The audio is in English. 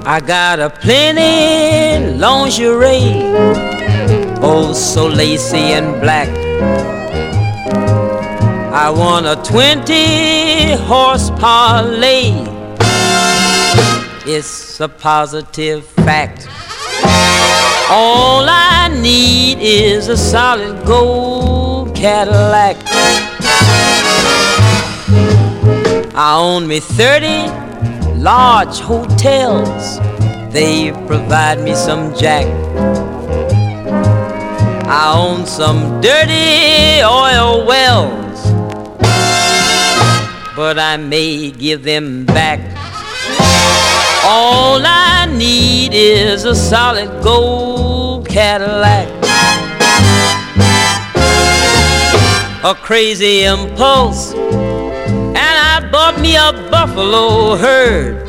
I got a plenty lingerie, oh so lacy and black. I want a 20-horse Harley, it's a positive fact. All I need is a solid gold Cadillac. I own me 30 large hotels, they provide me some jack. I own some dirty oil wells, but I may give them back. All I need is a solid gold Cadillac. A crazy impulse, and I bought me a buffalo herd.